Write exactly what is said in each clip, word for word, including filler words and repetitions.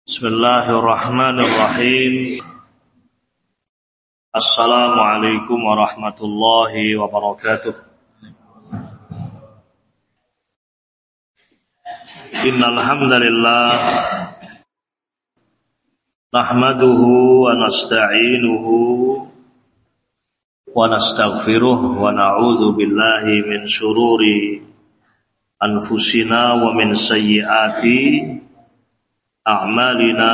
Bismillahirrahmanirrahim. Assalamualaikum warahmatullahi wabarakatuh. Innal hamdalillah nahmaduhu wa nasta'inuhu wa nastaghfiruh wa na'udzu billahi min syururi anfusina wa min sayyiati a'malina.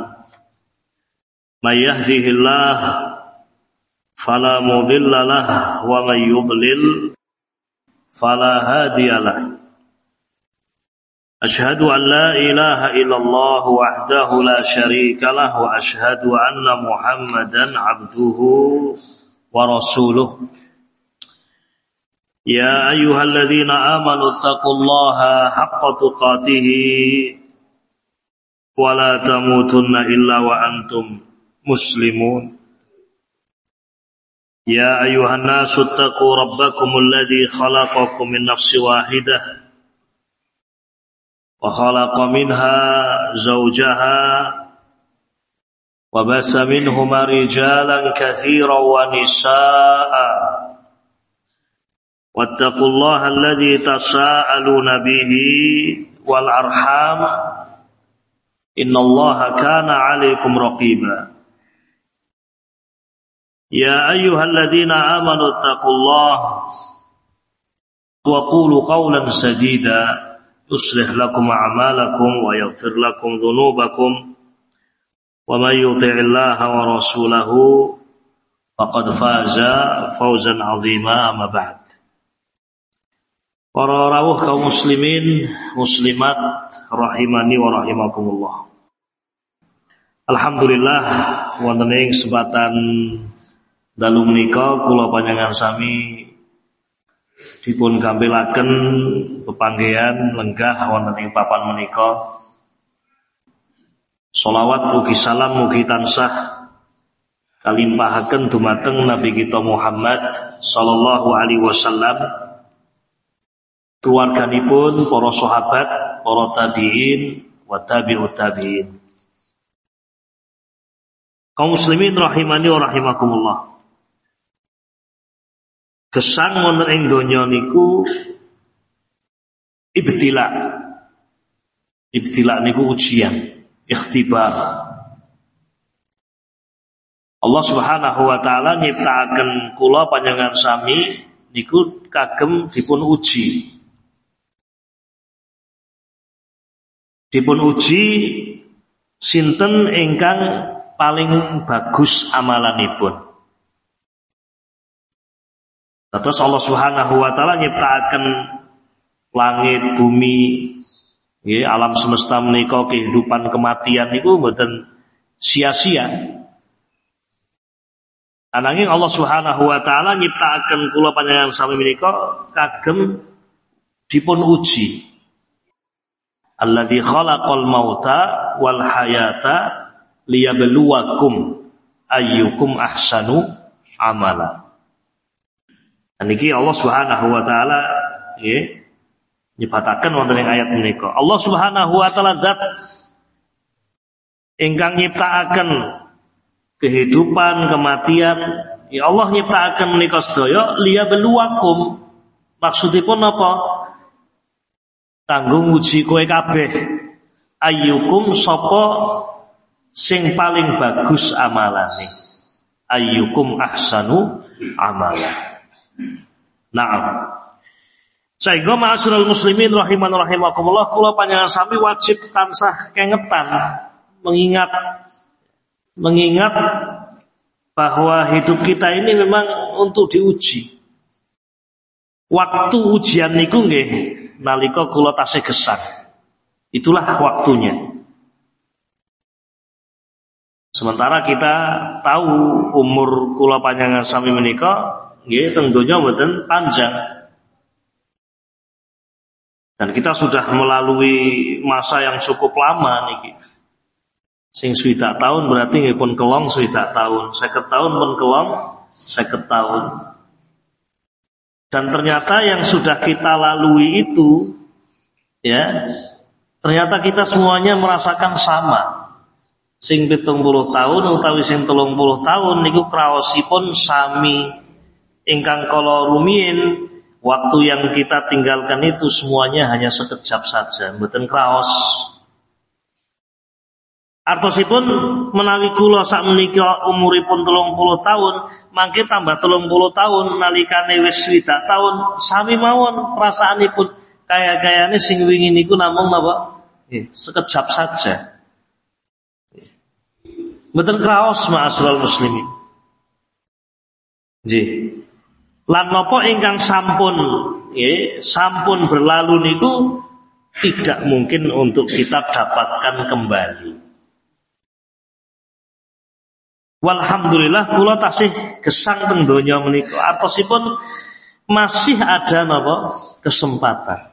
May yahdihillah fala mudilla lahu wa may yudlil fala hadiya lahu. Ashhadu an la ilaha illallah wahdahu la syarika lahu wa ashhadu anna Muhammadan abduhu wa rasuluh. Ya ayyuhalladzina amanu taqullaha haqqa tuqatih wa la tamutunna illa wa antum muslimun. Ya ayyuhan nasu taqu rabbakumul ladzi khalaqakum min nafsin wahidah wa khalaqa minha zawjaha wa bassa minhuma rijalan katsiran wa nisaa'a wattaqullaha alladzi tasaaluna bihi wal arham innallaha kana 'alaikum raqiba. Ya ayyuhalladzina amanu taqullaha wa qulu qawlan sadida yuslih lakum a'malakum wa yaghfir lakum dhunubakum wa may yuti'illaha wa rasulahu faqad faza fawzan 'azima. Amma ba'd. Para rawuh kaum muslimin muslimat rahimani wa rahimakumullah. Alhamdulillah wonten ing kesempatan dalu menika kula panjenengan sami dipun gampilaken pepanggihan lenggah wonten ing papan menika. Shalawat ugi salam mugi tansah kalimpahaken dumateng Nabi kita Muhammad sallallahu alaihi wasallam, keluarganipun, para sahabat, para tabi'in wa tabi'ut tabi'in. Kaum muslimin rahimani wa rahimakumullah. Gesang wonten ing donya niku ibtila. Ibtila niku ujian, ikhtibar. Allah Subhanahu wa taala nyiptakaken kula panjenengan sami niku kagem dipun uji. Dipun uji sinten ingkang paling bagus amalanipun. Terus Allah Subhanahu wa taala nyiptakaken langit, bumi, nggih, alam semesta menika, kehidupan kematian niku mboten sia-sia. Ananging Allah Subhanahu wa taala nyiptakaken kula panjenengan sami menika kagem dipun uji. Alladzi khalaqal mauta wal hayata liyabluwakum ayyukum ahsanu amala. Niki Allah Subhanahu wa taala nggih nyipataken wonten ing ayat menika. Allah Subhanahu wa taala zat ingkang nyiptakaken kehidupan, kematian. Ya Allah nyiptakaken menika sedaya liyabluwakum. Maksudipun apa? Kanggo nguji kowe kabeh. Ayyukum sapa sing paling bagus amalane. Ayyukum ahsanu amala. Naam. Saengga ma'asyiral muslimin rahiman rahimakumullah, kula panjenengan sami wajib tansah kengetan mengingat mengingat bahwa hidup kita ini memang untuk diuji. Waktu ujian niku nggih nalika kula tasih gesang. Itulah waktunya. Sementara kita tahu umur kula panjenengan sami menika nggih tentunya mboten panjang. Dan kita sudah melalui masa yang cukup lama niki. Sing swidak tahun berarti nggih pun kelong swidak tahun, seket tahun pun kelong seket tahun. Dan ternyata yang sudah kita lalui itu ya ternyata kita semuanya merasakan sama. sing pitung puluh tahun utawi sing telung puluh tahun niku kraosipun sami ingkang kala rumiyin. Waktu yang kita tinggalkan itu semuanya hanya sekejap saja, mboten kraos. Artosipun menawi kula sakmenika umuripun telung puluh tahun, mangke tambah telung puluh tahun nalikane wis swidak tahun sami mawon perasaanipun kaya-kayane sing wingi niku namung napa? Nggih, sekejap saja. Mboten kraos ma'asyiral muslimin. Nggih. Lan napa ingkang sampun nggih, sampun berlalu niku tidak mungkin untuk kita dapatkan kembali. Walhamdulillah kula tasih gesang teng donya menika. Artosipun masih ada napa kesempatan.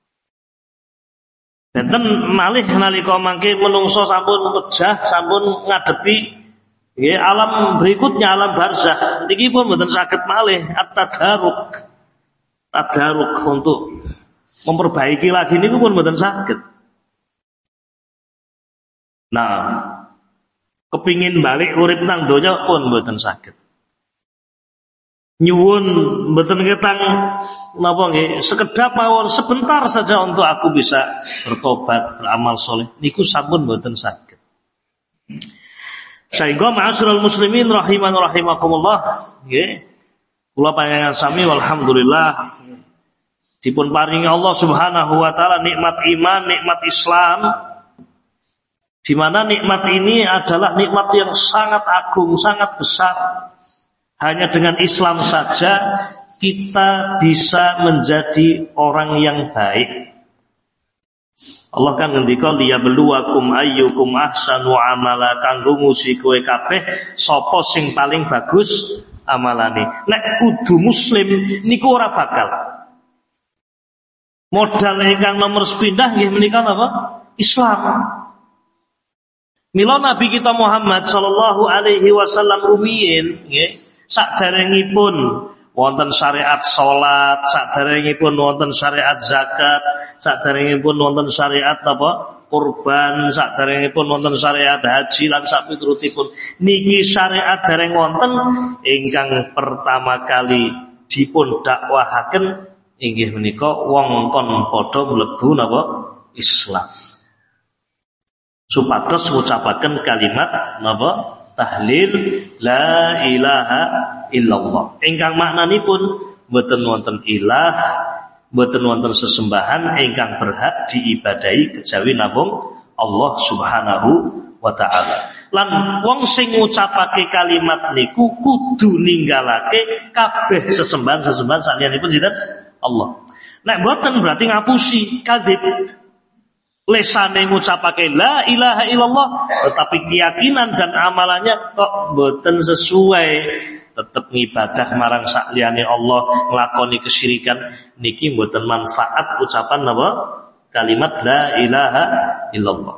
Enten malih nalika mangke menungso sampun pejah, sampun ngadepi nggih alam berikutnya, alam barzakh. Niki pun mboten saged malih at-tadaruk. Tadaruk untuk memperbaiki lagi niku pun mboten saged. Nah, kepingin balik urip nang donya pun mboten saged. Nyuwun mboten ketang napa nggih, sekedap mawon sebentar saja untuk aku bisa bertobat, beramal soleh. Niku sampun mboten saged. Sehingga ma'asyiral muslimin rahiman rahimakumullah, nggih. Kula panjenengan sami walhamdulillah dipun paringi Allah Subhanahu wa taala nikmat iman, nikmat Islam. Di mana nikmat ini adalah nikmat yang sangat agung, sangat besar. Hanya dengan Islam saja kita bisa menjadi orang yang baik. Allah kan ngendika liyabluwakum ayyukum ahsanu amala, kanggo nguji kowe kabeh sapa sing paling bagus amalane. Nek kudu muslim niku ora bakal. Modal ingkang nomor sepindah nggih menika napa? Islam. Mila Nabi kita Muhammad sallallahu alaihi wasallam rumiyin nggih, saderengipun wonten syariat salat, saderengipun wonten syariat zakat, saderengipun wonten syariat apa? Kurban, saderengipun wonten syariat haji lan sapiturutipun. Niki syariat dereng wonten ingkang pertama kali dipun dakwahaken inggih menika wong kon padha mlebu napa? Islam. Supados ngucapaken kalimat napa tahlil la ilaha illallah ingkang maknanipun mboten wonten ilah, mboten wonten sesembahan ingkang berhak diibadahi kejawi namung Allah Subhanahu wa taala. Lan wong sing ngucapake kalimat niku kudu ninggalake kabeh sesembahan-sesembahan sakliyanipun sinten? Allah. Nek mboten berarti ngapusi kadzib. Lesane ngucapake la ilaha illallah, tetapi keyakinan dan amalannya kok mboten sesuai, tetep ngibadah marang sakliyane Allah, nglakoni kesyirikan, niki mboten manfaat ucapan napa? Kalimat la ilaha illallah.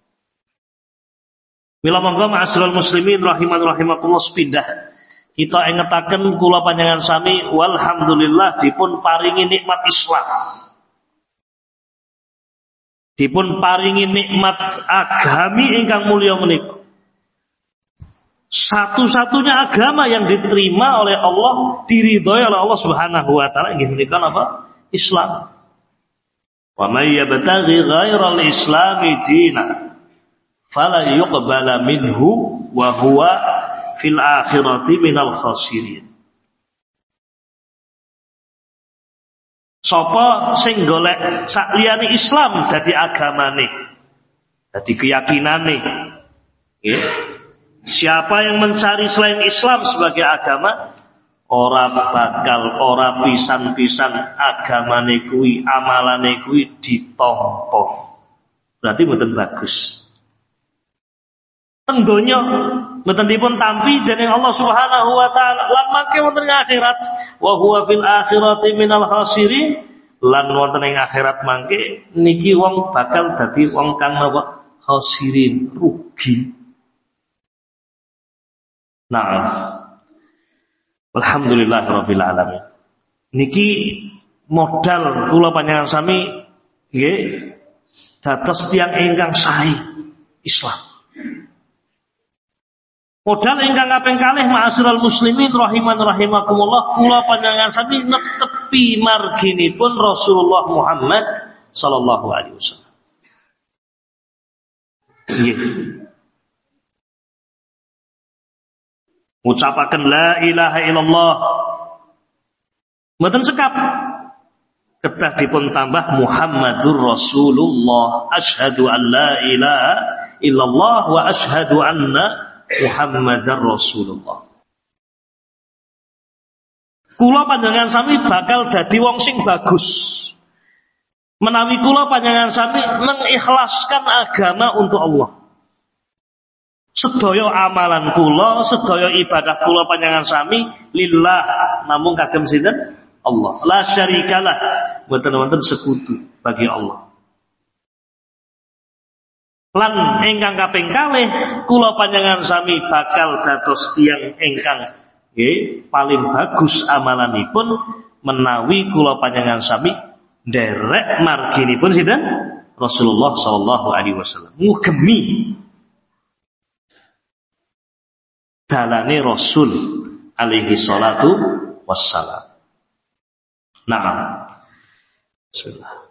Mila monggo ma'asyiral muslimin rahiman rahimakumullah sepindah kita ingetaken kula panjenengan sami walhamdulillah dipun paringi nikmat Islam. Dipun paringi nikmat agami ingkang mulya menika. Satu-satunya agama yang diterima oleh Allah, diridhoi oleh Allah Subhanahu wa taala inggih menika napa? Islam. Wa may yabtaghi ghairal islami dinan fala yuqbala minhu wa huwa fil akhirati minal khasirin. Sapa sing golek sakliyane Islam dadi agamane, dadi keyakinane, nggih. Siapa yang mencari selain Islam sebagai agama, ora bakal ora pisan-pisan agamane kuwi, amalane kuwi ditampa. Berarti mboten bagus. Teng donya mboten dipun tampi dening Allah Subhanahu wa taala, lan mangke wonten ing akhirat, wa huwa fil akhirati minal khasirin, lan wonten ing akhirat mangke niki wong bakal dadi wong kang napa? Khasirin, rugi. Nah, alhamdulillahirabbil alamin. Niki modal kula panjenengan sami nggih dados tiyang ingkang sae Islam. Modal ingkang kaping kalih ma'asyiral muslimin rahiman rahimakumullah, kula panjenengan sami netepi marginipun Rasulullah Muhammad sallallahu alaihi wasallam. Nggih. Ucapaken la ilaha illallah. Mboten sekap. Kedah dipun tambah Muhammadur Rasulullah. Asyhadu an la ilaha illallah wa asyhadu anna Muhammadar Rasulullah. Kula panjenengan sami bakal dadi wong sing bagus. Menawi kula panjenengan sami mengikhlaskan agama untuk Allah. Sedaya amalan kula, sedaya ibadah kula panjenengan sami lillah, namung kagem sinten? Allah. La syarikalah, mboten wonten sekutu bagi Allah. Lan ingkang kaping kalih kula panjenengan sami bakal dados tiyang ingkang nggih paling bagus amalanipun menawi kula panjenengan sami nderek marginipun sinten Rasulullah sallallahu alaihi wasallam, ngugemi dalane Rasul alaihi salatu wassalam. Naam. Bismillah.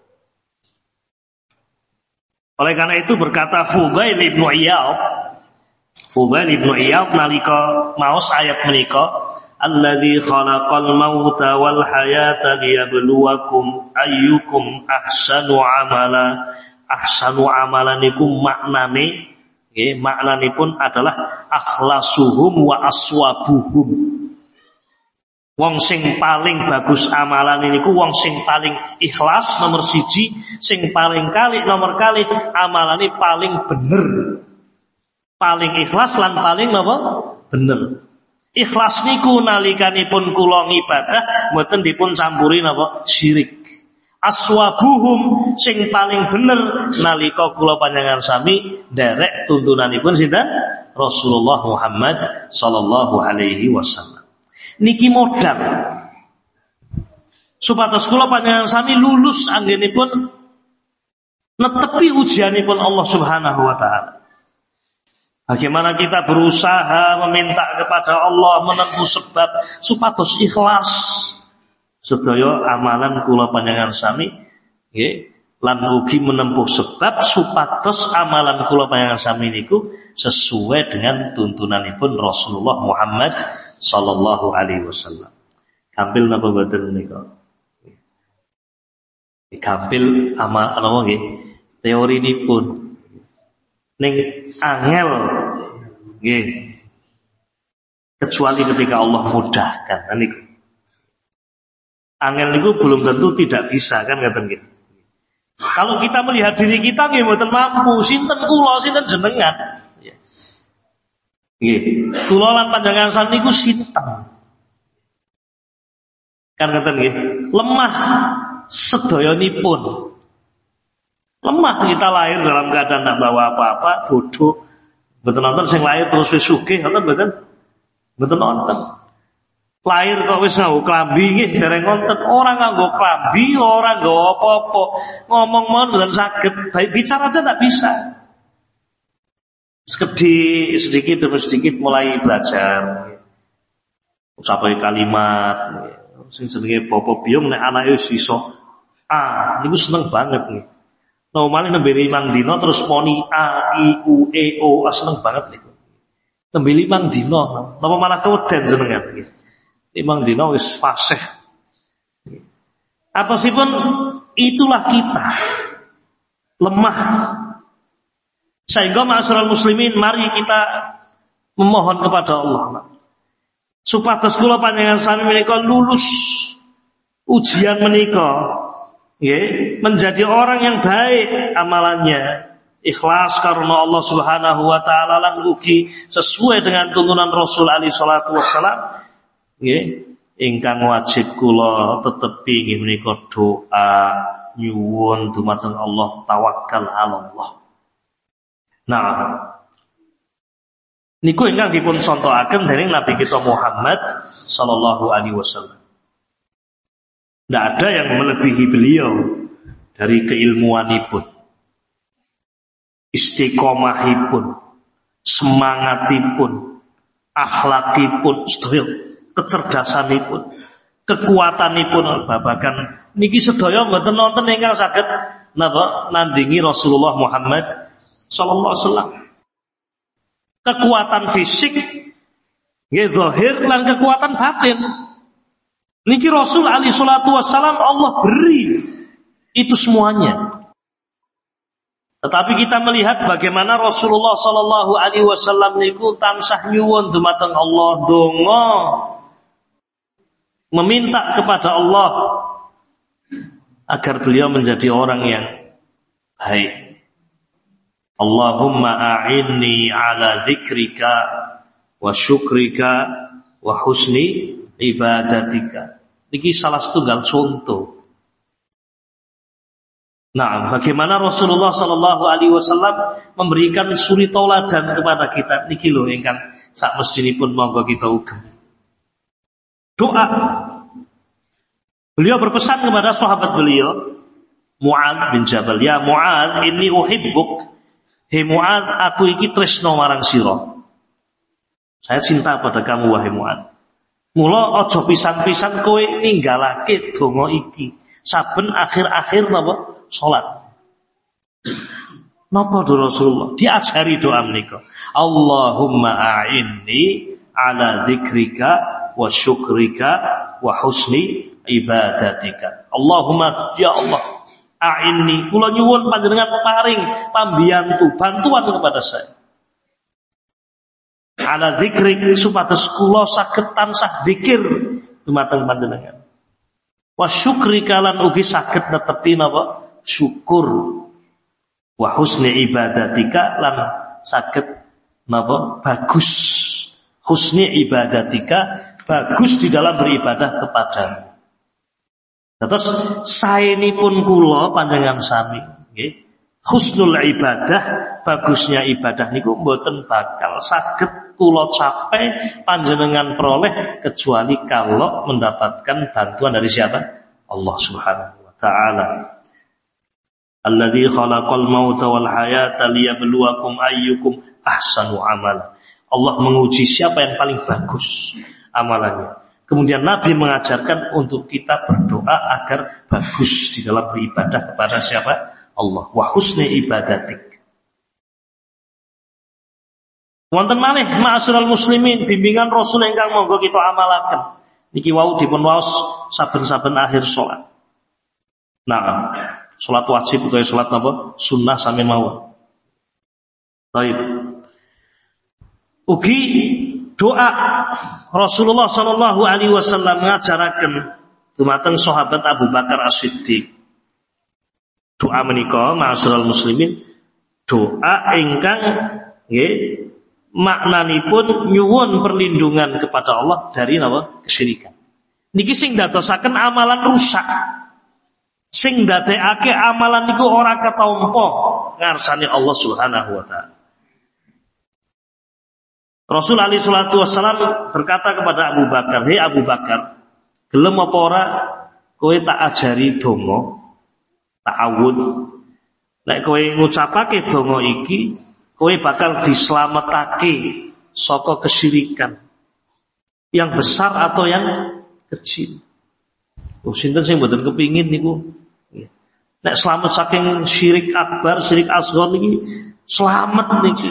Oleh karena itu berkata Fudail ibn Iyad, Fudail ibn Iyad nalika maos ayat menika, alladzi khalaqal mauta wal hayata liyabluwakum ayyukum ahsanu amala. Ahsanu amalan niku maknane nggih, maknanipun adalah akhlasuhum wa aswabuhum. Wong sing paling bagus amalan niku wong sing paling ikhlas nomor siji, sing paling kali nomor kali amalane paling bener. Paling ikhlas lan paling napa? Bener. Ikhlas niku nalikanipun kula ngibadah mboten dipun campuri napa? Syirik. Aswabuhum sing paling bener nalika kula panjenengan sami nderek tuntunanipun sinten? Rasulullah Muhammad sallallahu alaihi wasallam. Niki modal supados kula panjenengan sami lulus anggenipun netepi ujianipun Allah Subhanahu wa taala. Bagaimana kita berusaha meminta kepada Allah, menempuh sebab supados ikhlas sedaya amalan kula panjenengan sami nggih, lan ugi menempuh sebab supados amalan kula panjenengan sami niku sesuai dengan tuntunanipun Rasulullah Muhammad sallallahu alaihi wasallam. Gampil napa mboten menika? Gampil amal napa nggih? Teorinipun. Ning angel nggih. Kecuali ketika Allah mudahkan niku. Angel niku belum tentu tidak bisa kan ngaten nggih. Kalau kita melihat diri kita nggih mboten mampu, sinten kula, sinten jenengan. Nggih, kula lan panjenengan sami niku sinten? Kan ngaten nggih, lemah sedayanipun. Lemah kita lahir dalam keadaan tidak bawa apa-apa, bodoh. Mboten nonton sing lahir terus wis sugih, ngoten mboten? Mboten nonton. Lahir kok wis nganggo klambi nggih, dereng ngonten. Ora nganggo klambi, ora nganggo apa-apa. Ngomong mon mboten saged, bicara aja tidak bisa. Sedikit, sedikit demi sedikit mulai belajar ucapai kalimat sing jenenge Bapak Biung nek anake wis iso A niku seneng banget nih. Nomale nembe limang dina terus moni A I U E O seneng banget niku. Nembe limang dina napa malah keweden jenengan nggih. Limang dina wis fasih. Atosipun itulah kita lemah. Sehingga ma'asyiral muslimin mari kita memohon kepada Allah supados kula panjenengan sami menika lulus ujian menika nggih, menjadi orang yang baik amalannya, ikhlas karena Allah Subhanahu wa taala lan ugi sesuai dengan tuntunan Rasul alaihi salatu wassalam nggih. Ingkang wajib kula tetepi nggih menika doa nyuwun dumateng Allah, tawakal ala Allah. Nah, niku ingkang dipun contohaken dening Nabi kita Muhammad sallallahu alaihi wasallam. Tidak ada yang melebihi beliau dari keilmuanipun, istiqomahipun, semangatipun, akhlakipun, sedaya kecerdasanipun, kekuatanipun babagan niki sedaya mboten wonten ingkang saged napa nandingi Rasulullah Muhammad sallallahu alaihi wasallam. Kekuatan fisik nggih zahir lan kekuatan batin niki Rasul alaihi salatu wasallam Allah beri itu semuanya. Tetapi kita melihat bagaimana Rasulullah sallallahu alaihi wasallam niku tansah nyuwun dumateng Allah donga meminta kepada Allah agar beliau menjadi orang yang baik. Allahumma a'inni ala dzikrika wa syukrika wa husni ibadatika. Niki salah setunggal contoh. Nah, bagaimana Rasulullah sallallahu alaihi wasallam memberikan suri tauladan kepada kita niki lho ingkang sak mestinipun monggo kita ugem. Doa. Beliau berpesan kepada sahabat beliau Mu'adz bin Jabal, ya Mu'adz inni uhibbuk. Hei Mu'adz, aku iki tresno marang sira. Saya cinta pada kamu wahai Mu'adz. Mula aja pisan-pisan kowe ninggalake donga iki saben akhir-akhir napa salat. Napa do Rasulullah diajari doa menika. Allahumma a'inni ala dzikrika wa syukrika wa husni ibadatika. Allahumma ya Allah a'inni kula nyuwun panjenengan paring pambiyantu bantuan kepada saya. Ala dzikrik supados kula saged tansah dzikir dumateng panjenengan. Wa syukrika lan ugi saged netepi napa syukur. Wa husni ibadatika lan saged napa bagus. Husni ibadatika bagus di dalam beribadah kepadamu. Terus saenipun kula panjenengan sami nggih. Husnul ibadah, bagusnya ibadah niku mboten bakal saged kula capai panjenengan peroleh kecuali kalau mendapatkan bantuan dari siapa? Allah Subhanahu wa taala. Alladzi khalaqal mauta wal hayata liyabluwakum ayyukum ahsanu amala. Allah menguji siapa yang paling bagus amalannya. Kemudian Nabi mengajarkan untuk kita berdoa agar bagus di dalam beribadah kepada siapa? Allah. Wa husni ibadatik. Wonten malih ma'asyiral muslimin bimbingan Rasul ingkang monggo kita amalaken. Niki wau dipun waos saben-saben akhir salat. Nah, salat wajib utawa salat napa? Sunnah sami mawon. Baik. Ugi doa Rasulullah sallallahu alaihi wasallam ngajaraken dumateng sahabat Abu Bakar As-Siddiq. Doa menika ma'asyiral muslimin doa ingkang nggih maknanipun nyuwun perlindungan kepada Allah dari napa kesyirikan. Niki sing dadosaken amalan rusak. Sing ndadekake amalan niku ora ketampa ngarsane Allah Subhanahu wa taala. Rasul alaihi salatu wasallam berkata kepada Abu Bakar, "Hei Abu Bakar, gelem apa ora kowe tak ajari donga ta'awud. Nek kowe ngucapake donga iki, kowe bakal dislametake saka kesyirikan yang besar atau yang kecil." Oh, sinten sing mboten kepingin niku? Nek selamat saking syirik akbar, syirik asghar niki selamat niki.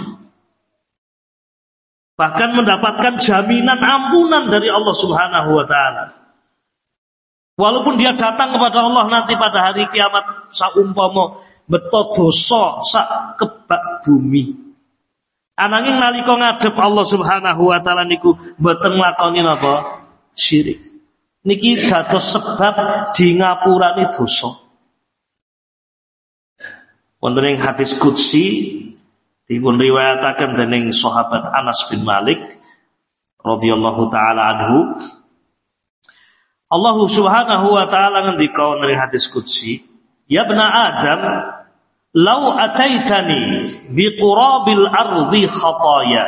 Bahkan mendapatkan jaminan ampunan dari Allah Subhanahu wa taala. Walaupun dia datang kepada Allah nanti pada hari kiamat saumpama beto dosa sak kebak bumi. Ananging nalika ngadhep Allah Subhanahu wa taala niku mboten nglakoni napa? Syirik. Niki dados sebab di ngapurane dosa. Wonten ing hadis qudsi dipun riwayataken dening sahabat Anas bin Malik radhiyallahu taala anhu. Allah Subhanahu wa taala ngendika ing hadis qudsi, "Ya bna Adam, law ataitani biqurabil ardi khataya,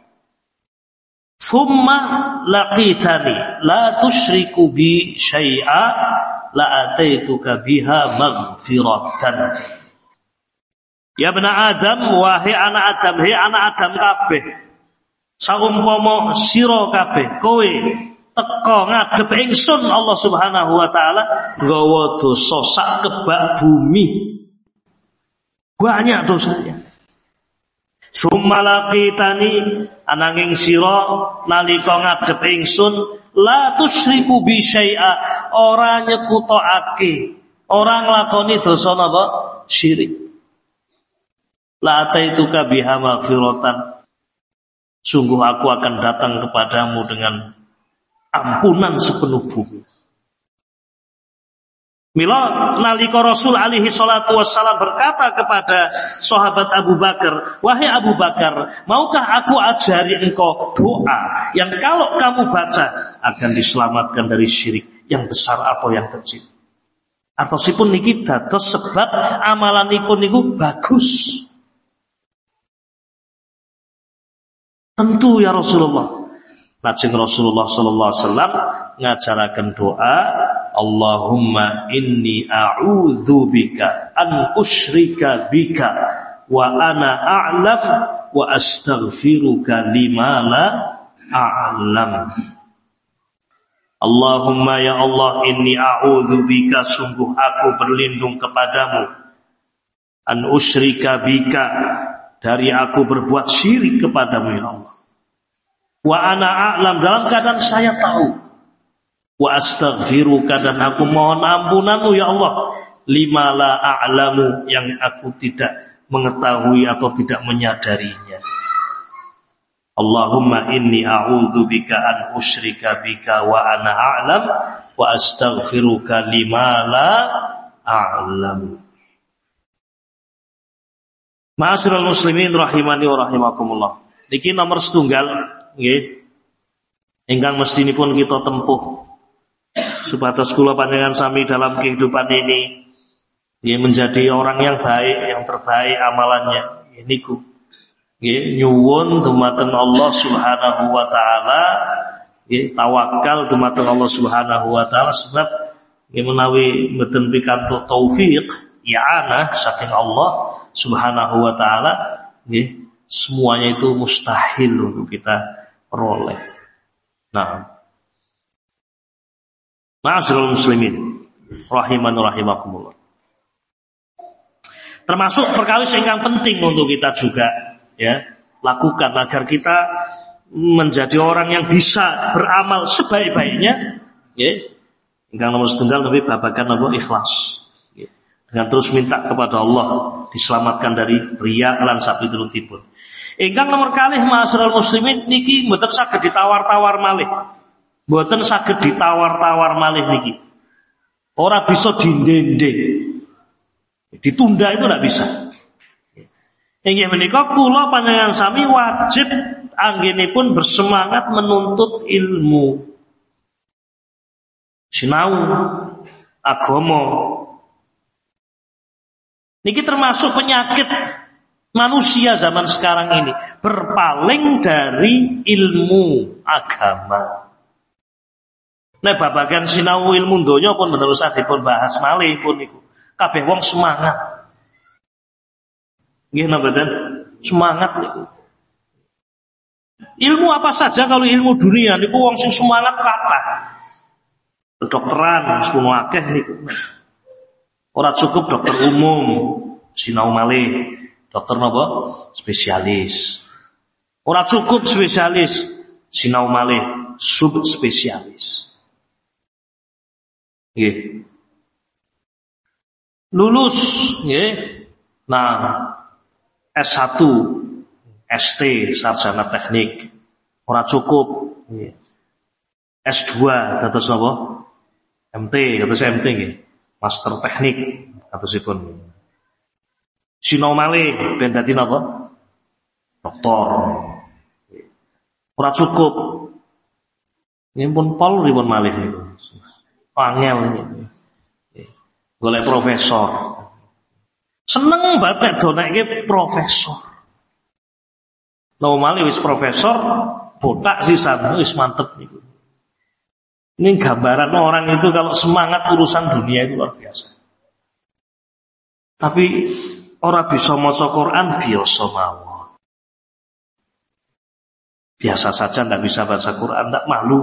thumma laqitani la tusyriku bi syai'a, la ataituka biha maghfiratan." Ya bna Adam, wahai anak Adam, hei anak Adam kabeh. saumpama sira kabeh kowe teka ngadep ingsun Allah Subhanahu wa taala nggawa dosa sak kebak bumi, banyak dosanya. Sumalaqitani ananging sira nalika ngadep ingsun la tusyriku bi syai'a, ora nyekutokake, ora nglakoni dosa napa syirik. La ataituka biha maghfiratan, sungguh aku akan datang kepadamu dengan ampunan sepenuh bumi. Mila nalika Rasul alaihi salatu wassalam berkata kepada sahabat Abu Bakar, wahai Abu Bakar, maukah aku ajari engkau doa yang kalau kamu baca akan diselamatkan dari syirik yang besar atau yang kecil. Artosipun niki dados sebab amalanipun niku bagus. Tentu ya Rasulullah. Lajeng Rasulullah sallallahu alaihi wasallam ngajaraken doa, Allahumma inni a'udzu bika an usyrika bika wa ana a'lam wa astaghfiruka lima la a'lam. Allahumma ya Allah, inni a'udzu bika, sungguh aku berlindung kepadamu, an usyrika bika, dari aku berbuat syirik kepadamu ya Allah. Wa ana a'lam, dalam keadaan saya tahu. Wa astaghfiruka, dan aku mohon ampunanmu ya Allah, lima la a'lamu, yang aku tidak mengetahui atau tidak menyadarinya. Allahumma inni a'udzu bika an usyrika bika wa ana a'lam wa astaghfiruka lima la a'lam. Ma'asyiral muslimin rahimani wa rahimakumullah. Niki nomor setunggal nggih ingkang mestinipun kita tempuh supados kula panjenengan sami dalam kehidupan ini nggih menjadi orang yang baik, yang terbaik amalannya. Niku nggih nyuwun dumateng Allah Subhanahu wa taala, nggih tawakal dumateng Allah Subhanahu wa taala, sebab nggih menawi mboten pikantuk taufik i'anah saking Allah Subhanahu wa taala, nggih semuanya itu mustahil untuk kita peroleh. Nah, ma'asyiral muslimin rahiman rahimakumullah. Termasuk perkawis ingkang penting untuk kita juga ya lakukan agar kita menjadi orang yang bisa beramal sebaik-baiknya, ya. Ingkang nomor setunggal lebih babakan apa ikhlas. Ya. Dengan terus minta kepada Allah diselamatkan dari riya lan sapitulutipun. Ingkang nomor kalih ma'asyiral muslimin niki mboten saged ditawar-tawar malih. Mboten saged ditawar-tawar malih niki. Ora bisa dindendeng. Ditunda itu tidak bisa. Inggih menika kula panjenengan sami wajib anggenipun bersemangat menuntut ilmu. Sinau agama. Niki termasuk penyakit manusia zaman sekarang ini, berpaling dari ilmu agama. Nah, babagan sinau ilmu donya pun menerus dipun bahas malih pun niku. Kabeh wong semangat. Nggih napa mboten? Semangat niku. Ilmu apa saja kalau ilmu dunia niku wong sing semangat kathah. Kedokteran semono akeh niku. Ora cukup dokter umum, sinau malih, dokter napa? Spesialis. Ora cukup spesialis, sinau malih, sub spesialis. Nggih. Lulus nggih. Nah, S satu, S T, sarjana teknik. Ora cukup nggih. S dua dados napa? M T, dados M T nggih. Master teknik katosipun. Sinau malih ben dadi napa? Doktor. Ora cukup. Nggih pun pol ripun malih niku. Angel niku. Golek profesor. Seneng banget nek donekke profesor. Normal wis profesor, botak sisan wis mantep niku. Ini gambaran orang itu kalau semangat urusan dunia itu luar biasa. Tapi orang bisa maca Quran biasa mawon. biasa saja ndak bisa baca Quran, ndak malu.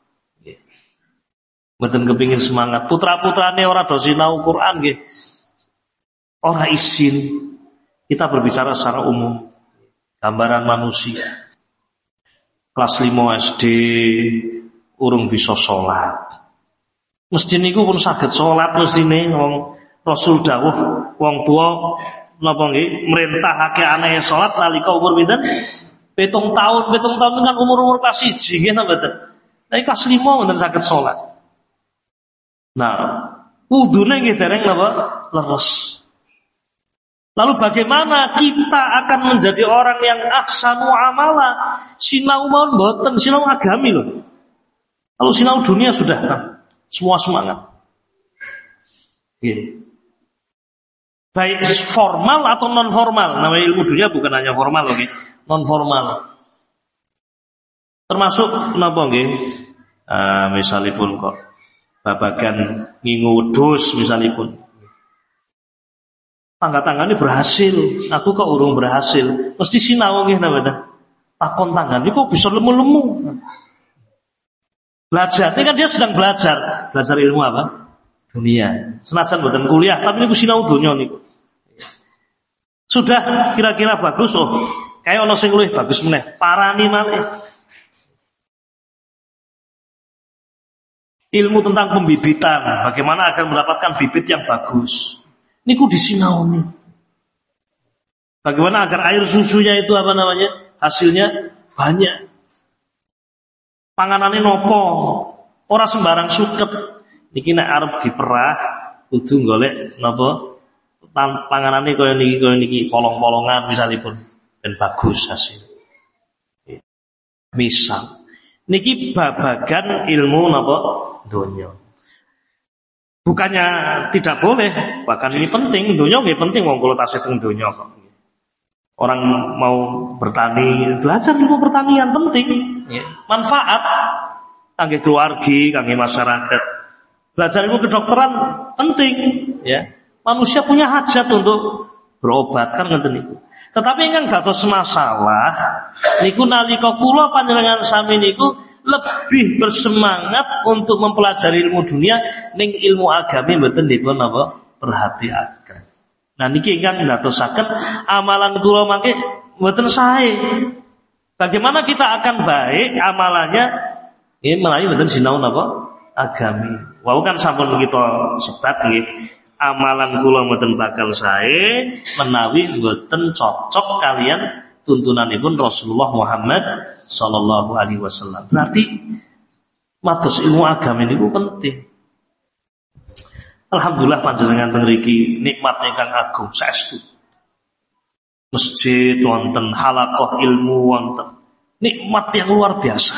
Mboten kepingin semangat. Putra-putrane ora do sinau Quran nggih. Ora izin. Kita berbicara secara umum. Gambaran manusia. Kelas lima S D urung bisa salat. Mesti niku pun saged salat mestine wong Rasul dawuh wong tuwa napa nggih merintahake anake salat nalika umur pinten? Pitung tahun, pitung tahun kan umur-umur kelas siji nggih napa mboten? Nek kelas lima mboten saged salat. Nah, wudune nggih dereng napa? Leres. Lalu bagaimana kita akan menjadi orang yang ahsanu amala? Sinau mawon mboten, sinau agami loh. Kalau sinau dunia sudah kan, semua semangat. Yeah. Baik formal atau non formal. Namanya ilmu dunia bukan hanya formal loh, okay? Non formal. Termasuk napa nggih? Ah, misalipun kok babagan ngingu wedhus misalipun. Tangga-tanggane berhasil, aku kok urung berhasil. Mesti sinau nggih napa mboten? Takon tangan iki kok bisa lemu-lemu. Belajar, ini kan dia sedang belajar. Belajar ilmu apa? Dunia. Senajan mboten kuliah, tapi niku sinau donya niku. Sudah kira-kira bagus, oh. Kayak ana sing luwih bagus meneh. Parani malih. Ilmu tentang pembibitan, bagaimana agar mendapatkan bibit yang bagus. Niku disinaoni. Bagaimana agar air susunya itu apa namanya? Hasilnya banyak. Panganane nopo? Ora sembarang suket. Niki nek arep diperah kudu golek napa? Panganane kaya niki kaya niki kolong-kolongan misalipun dan bagus hasil. Misal niki babagan ilmu napa? Donya. Bukannya tidak boleh, bahkan ini penting. Donya nggih penting wong kula tasih teng donya kok. Orang mau bertani, belajar ilmu pertanian penting, ya. Manfaat kangge keluarga, kangge masyarakat. Belajar ilmu kedokteran penting, ya. Manusia punya hajat untuk berobat kan ngoten niku. Tetapi ingkang dados masalah niku nalika kula panjenengan sami niku lebih bersemangat untuk mempelajari ilmu dunia ning ilmu agami mboten dipun napa perhatiaken. Nah niki ingkang ndadosaken amalan kula mangke mboten sae. Bagaimana kita akan baik amalannya nggih menawi mboten sinau napa agami. Wau kan sampun kita sebat nggih. Amalan kula mboten bakal sae menawi mboten cocok kalian tuntunanipun Rasulullah Muhammad sallallahu alaihi wasallam. Berarti matos ilmu agama niku penting. Alhamdulillah panjenengan teng mriki nikmat ingkang agung saestu. Masjid wonten, halaqah ilmu wonten. Nikmat yang luar biasa.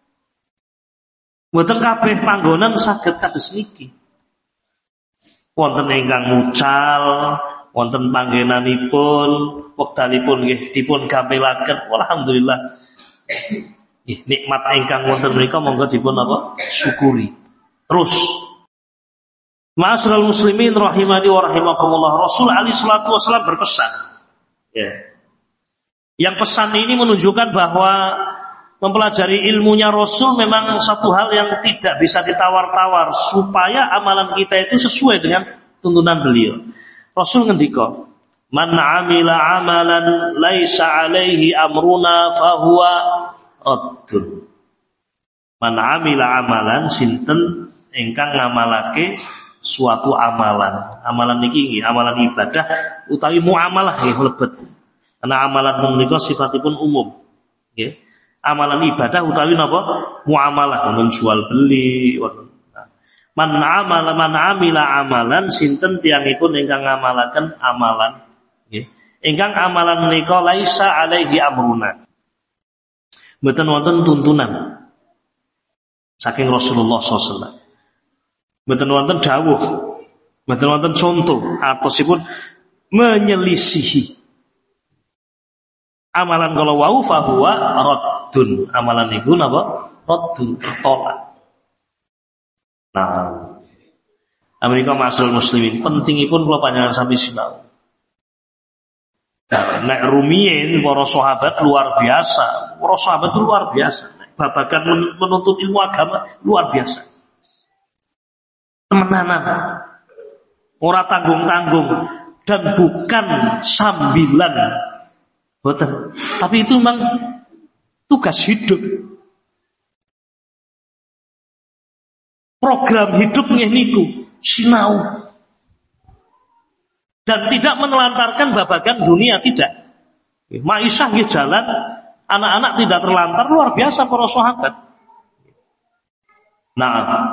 Mboten kabeh panggonan saged kados niki. Wonten ingkang mucal, wonten panggenanipun, wektalipun nggih dipun gampelaken. Alhamdulillah. Nggih nikmat ingkang wonten menika monggo dipun apa? Syukuri. Terus Ma'asyiral muslimin rahimani wa rahimakumullah. Rasul alaihi salatu wasallam berpesan. Ya. Yang pesan ini menunjukkan bahwa mempelajari ilmunya Rasul memang satu hal yang tidak bisa ditawar-tawar supaya amalan kita itu sesuai dengan tuntunan beliau. Rasul ngendika, "Man 'amila 'amalan laisa 'alaihi amruna fahuwa raddun." Man 'amila 'amalan sinten ingkang ngamalake suatu amalan. Amalan niki nggih amalan ibadah utawi muamalah nggih mlebet. Karena amalan menika sifatipun umum. Nggih. Amalan ibadah utawi napa? Muamalah, wonten jual beli, wonten. Man amala man amila amalan sinten tiyangipun ingkang ngamalaken amalan nggih. Ingkang amalan menika laisa alaihi amruna. Mboten wonten tuntunan saking Rasulullah sallallahu alaihi wasallam. Mboten wonten dawuh, mboten wonten contoh atosipun menyelisihi. Amalan kalau wau fahuwa raddun. Amalan niku napa? Raddun, tertolak. Nah, Amerika ma'asyiral muslimin, pentingipun kula panjenengan sami sinau. Nah, nek rumiyin para sahabat luar biasa. Para sahabat itu luar biasa. Babagan menuntut ilmu agama luar biasa. Temenanan. Ora tanggung-tanggung dan bukan sambilan. Boten. Tapi itu memang tugas hidup. Program hidupnya niku sinau. Dan tidak menelantarkan babagan dunia, tidak. Maisha nggih jalan, anak-anak tidak terlantar, luar biasa para sahabat. Nah,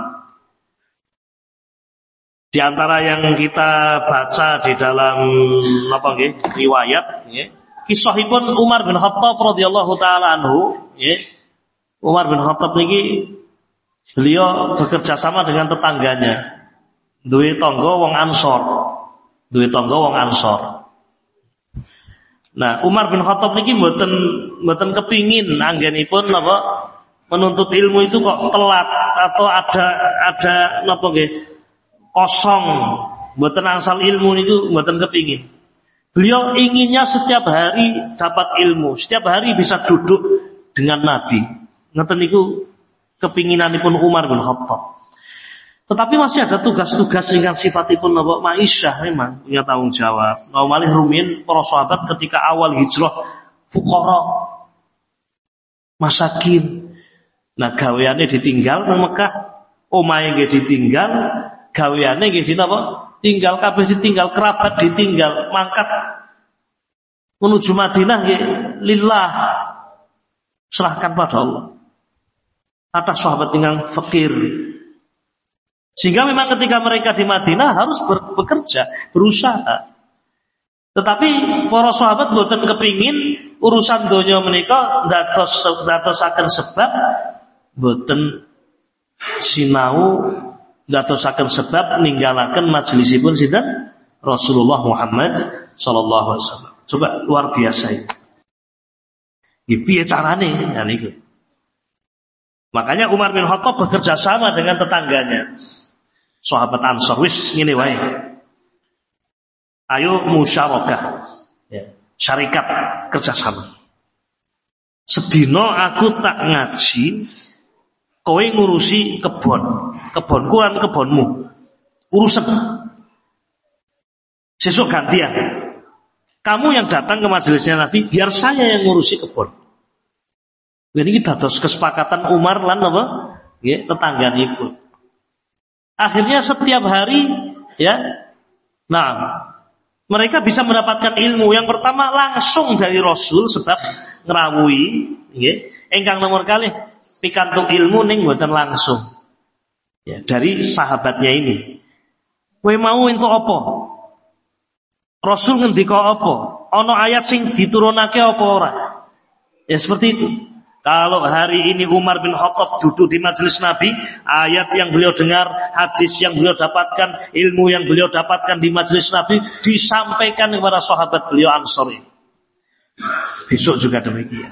di antara yang kita baca di dalam apa nggih riwayat nggih, kisahipun Umar bin Khattab radhiyallahu taala anhu nggih. Umar bin Khattab niki beliau bekerja sama dengan tetangganya. Duwe tangga wong Ansor. Duwe tangga wong Ansor. Nah, Umar bin Khattab niki mboten mboten kepingin anggenipun napa menuntut ilmu itu kok telat atau ada ada napa nggih kosong, mboten angsal ilmu niku mboten kepingin. Beliau inginnya setiap hari dapat ilmu, setiap hari bisa duduk dengan Nabi. Ngoten niku kepinginanipun Umar bin Khattab. Tetapi masih ada tugas-tugas dengan sifatipun napa ma'isyah, memang punya tanggung jawab. Nah, malih rumiyin para sahabat ketika awal hijrah fuqara masakin. Nah, gaweane ditinggal nang Mekah, omahe nggih ditinggal, gaweane nggih dinapa? Tinggal kabeh ditinggal, kerabat ditinggal, mangkat menuju Madinah nggih lillah. Serahkan pada Allah. Atas sahabat tinggal fakir. Sehingga memang ketika mereka di Madinah harus ber- bekerja, berusaha. Tetapi para sahabat boten kepingin urusan donya menika dados dadosaken sebab boten sinau dadosaken sebab ninggalaken majelisipun sinten Rasulullah Muhammad sallallahu alaihi wasallam. Coba luar biasa ini. Nggih piye carane ya niku. Makanya Umar bin Khattab bekerja sama dengan tetangganya. Sahabat Ansor wis ngene wae. Ayo musyarakah. Ya, syarikat kerjasama. Sedina aku tak ngaji, kowe ngurusi kebon. Kebonku lan kebonmu. Urusan. Sesuk gantian. Kamu yang datang ke majelisnya Nabi, biar saya yang ngurusi kebon. Jadi kita dados kesepakatan Umar lan apa? Ya, tetangganipun. Akhirnya setiap hari ya, nah mereka bisa mendapatkan ilmu. Yang pertama langsung dari Rasul sebab ngrawuhi, nggih. Ingkang nomor kalih pikantuk ilmu ning mboten langsung. Ya, dari sahabatnya ini. Kowe mau entuk apa? Rasul ngendika apa? Ana ayat sing diturunake apa ora? Ya seperti itu. Kalau hari ini Umar bin Khattab duduk di majelis Nabi, ayat yang beliau dengar, hadis yang beliau dapatkan, ilmu yang beliau dapatkan di majelis Nabi disampaikan kepada sahabat beliau Ansor ini. Besok juga demikian.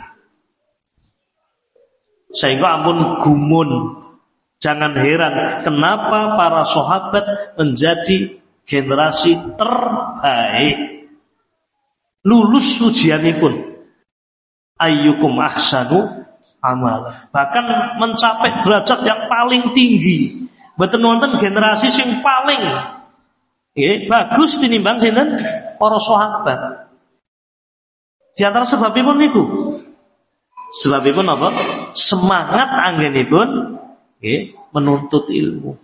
Sehingga ampun gumun, jangan heran kenapa para sahabat menjadi generasi terbaik. Lulus ujianipun. Ayyukum ahsanu amala. Bahkan mencapai derajat yang paling tinggi. Mboten wonten generasi sing paling nggih bagus tinimbang sinten para sahabat. Di antara sebabipun niku. Sebabipun apa? Semangat anggenipun nggih menuntut ilmu.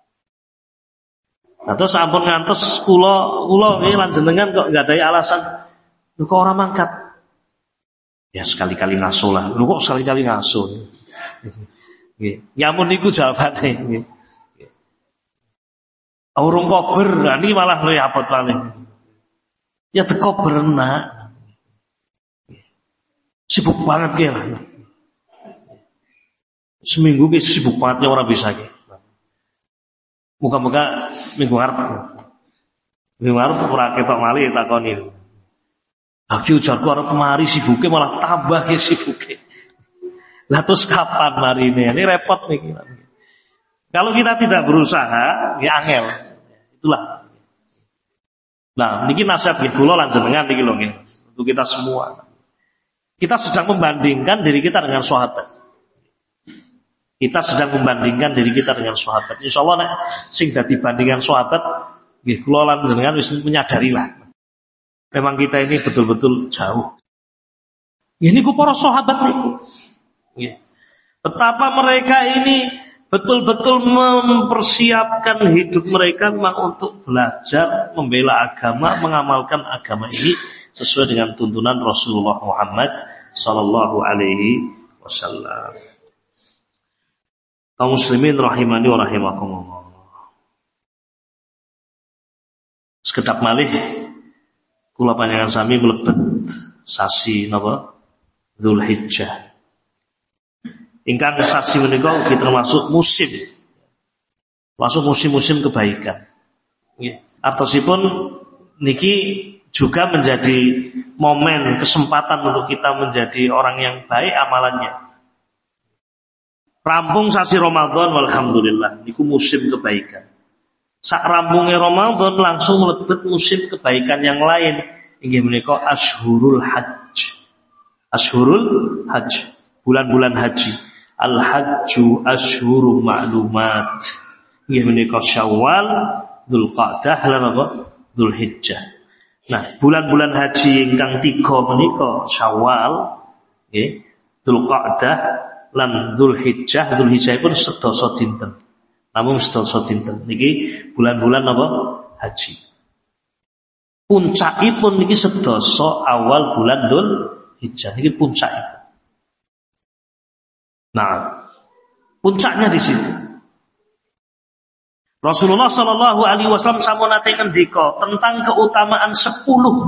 Nah, terus ampun ngantos kula kula nggih lan jenengan kok nggadahi alasan lho kok ora mangkat. Ya sekali-kali ngaso lah. Lu kok sekali-kali ngaso? Nggih. Nyamun niku jawabane nggih. Urung kober, niki malah luwih abot paling. Ya teko berenak. Sibuk banget ki lah. Seminggu ki sibuk banget ora bisa ki. Muga-muga minggu ngarep. Minggu ngarep ora ketok malih takoni. Lagi ujarku arep kemari sibuke malah tambah ke sibuke. Lah terus kapan marine? Ini repot nih. Kalau kita tidak berusaha, ya angel. Itulah. Nah, niki nasihat nggih kula lan jenengan niki lho nggih. untuk kita semua. Kita sedang membandingkan diri kita dengan sahabat. Kita sedang membandingkan diri kita dengan sahabat. Insyaallah nek sing dadi bandingan sahabat nggih kula lan jenengan wis menyadarilah. Memang kita ini betul-betul jauh. Ini ku para sahabat niku. Nggih. Betapa mereka ini betul-betul mempersiapkan hidup mereka memang untuk belajar, membela agama, mengamalkan agama ini sesuai dengan tuntunan Rasulullah Muhammad sallallahu alaihi wasallam. Kaum muslimin rahimani wa rahimakumullah. Sekedap malih kula panjenengan sami mlebet sasi napa? Dzulhijjah. Ingkang sasi menika ugi termasuk musim. Masuk musim-musim kebaikan. Nggih. Artosipun niki juga menjadi momen kesempatan untuk kita menjadi orang yang baik amalannya. Rampung sasi Ramadan walhamdulillah niku musim kebaikan. Sak rampunge Ramadan langsung mlebet musim kebaikan yang lain inggih menika Ashhurul Hajj. Ashhurul Hajj, bulan-bulan haji. Al-hajju ashhurum ma'lumat. Inggih menika Syawal, Dzulqa'dah lan apa? Dzulhijjah. Nah, bulan-bulan haji ingkang tiga menika Syawal, nggih, Dzulqa'dah lan Dzulhijjah. Dzulhijjah pun sedasa dinten. Namung sedasa dinten. Niki bulan-bulan apa? Haji. Puncakipun niki sedasa awal bulan Dzulhijjah. Niki puncakipun. Nah, puncaknya di situ. Rasulullah Shallallahu Alaihi Wasallam sampun nate ngendika tentang keutamaan sepuluh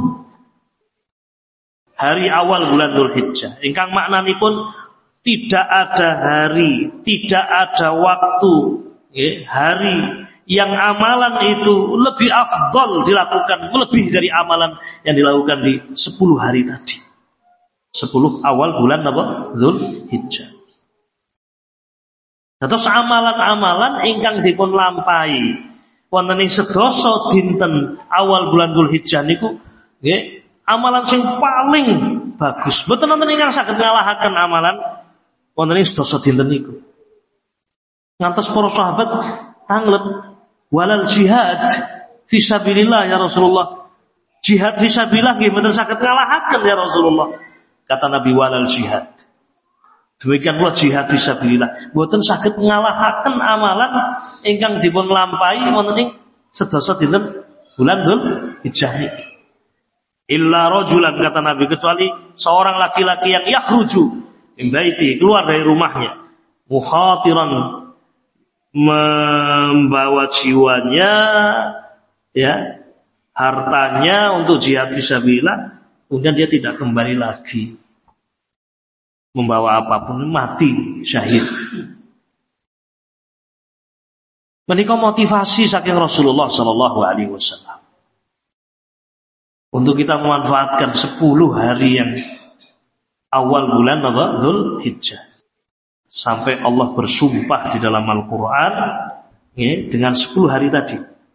hari awal bulan Dzulhijjah. Ingkang maknanipun tidak ada hari, tidak ada waktu, ya, hari yang amalan itu lebih afdal dilakukan, lebih dari amalan yang dilakukan di sepuluh hari tadi. Sepuluh awal bulan apa? Dzulhijjah. Terus amalan-amalan ingkang dipun lampahi wonten ing sedasa dinten awal bulan Dzulhijjah niku nggih amalan sing paling bagus. Mboten wonten ingkang saged ngalahaken amalan wonten ing sedasa dinten niku. Ngantos para sahabat tanglet walal jihad fisabilillah ya Rasulullah. Jihad fisabilillah nggih mboten saged ngalahaken ya Rasulullah. Kata Nabi walal jihad. Demikian pula jihad fisabilillah mboten saged ngalahaken amalan ingkang dipun lampahi wonten ing sedasa dinten bulan Dzulhijjah niki. Illa rajulan kata Nabi kecuali seorang laki-laki yang yakhruju min baiti keluar dari rumahnya mukhatiran membawa jiwanya ya hartanya untuk jihad fisabilillah kemudian dia tidak kembali lagi. Membawa apapun mati syahid. Menika motivasi saking Rasulullah sallallahu alaihi wasallam. Untuk kita memanfaatkan sepuluh hari yang awal bulan apa? Dzulhijjah. Sampai Allah bersumpah di dalam Al-Qur'an ya, dengan sepuluh hari tadi.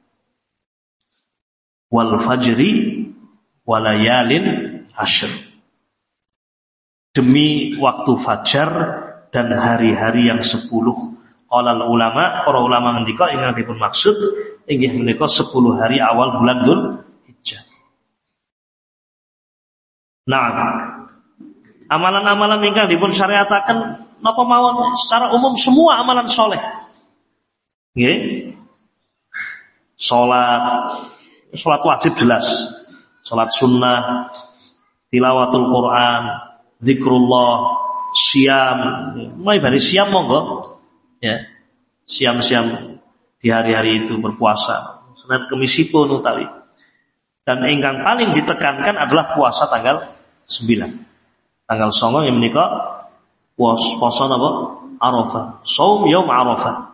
Wal fajri walayalin ashr. Demi waktu fajar dan hari-hari yang sepuluh. Qala ulama, para ulama ngendika ingkang dipun maksud inggih menika sepuluh hari awal bulan Dzulhijjah. Nah, amalan-amalan ingkang dipun syariataken napa mawon secara umum semua amalan soleh. Nggih. Salat, salat wajib jelas. Salat sunnah, tilawatul Quran, zikrullah, siam, mulai dari siam monggo, ya, siam-siam di hari-hari itu berpuasa, Senin Kemisipun utawi. Dan ingkang paling ditekankan adalah puasa tanggal sembilan, tanggal sembilan yang menika puasa apa? Arafah, saum yaum Arafah.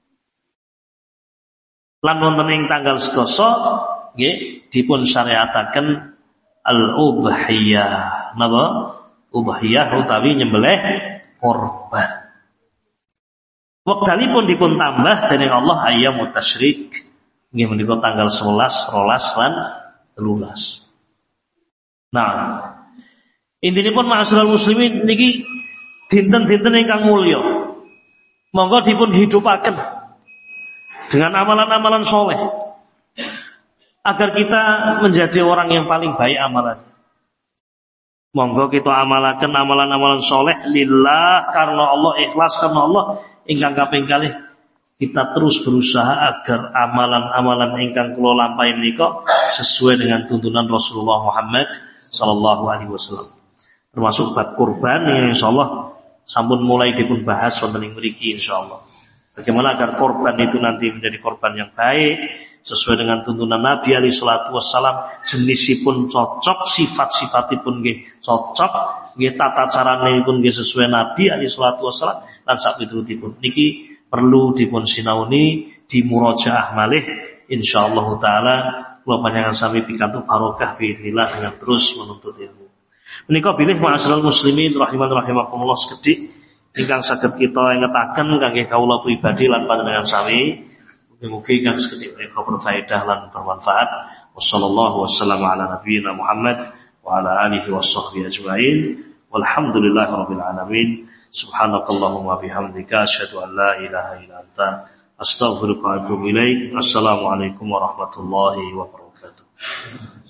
Lan wonten ing tanggal sedasa, nggih, dipun syariataken al-udhiyah, napa? Udhiyah utawi nyembelih korban. Wektalipun dipun tambah dening Allah ayyamut tasyrik. Nggih menika tanggal sebelas, dua belas lan tiga belas. Nah, intinipun ma'asyiral muslimin niki dinten-dinten ingkang mulya. Monggo dipun hidupaken dengan amalan-amalan soleh agar kita menjadi orang yang paling baik amalan. Monggo kita amalaken amalan-amalan soleh lillah, karena Allah, ikhlas karena Allah. Ingkang kaping kalih kita terus berusaha agar amalan-amalan ingkang kula lampahi menika sesuai dengan tuntunan Rasulullah Muhammad sallallahu alaihi wasallam. Termasuk bab kurban yang insyaallah sampun mulai dipun bahas wonten ing mriki insyaallah. Bagaimana agar korban itu nanti menjadi korban yang baik sesuai dengan tuntunan Nabi alaihi salatu wassalam, jenisipun cocok, sifat-sifatipun nggih cocok, nggih tata caranipun nggih sesuai Nabi alaihi salatu wassalam lan sapiturutipun. Niki perlu dipun sinauni, dimurajaah malih insyaallah taala. Kula panjenengan sami pikantuk barokah biidznillah dengan terus menuntut ilmu. Menika bilih ma'asyiral muslimin rahiman rahimakumullah sekedhik ingkang saged kita ingetaken kangge kawula pribadi lan panjenengan sami. Mugi-mugi ingkang sekedhik menika berfaedah lan bermanfaat. Wassallallahu wasallam ala nabiyyina Muhammad wa ala alihi washabbihi ajmain. Walhamdulillahirabbil alamin. Subhanakallahumma bihamdika asyhadu an la ilaha illa anta astaghfiruka wa atubu ilaik. Assalamualaikum warahmatullahi wabarakatuh.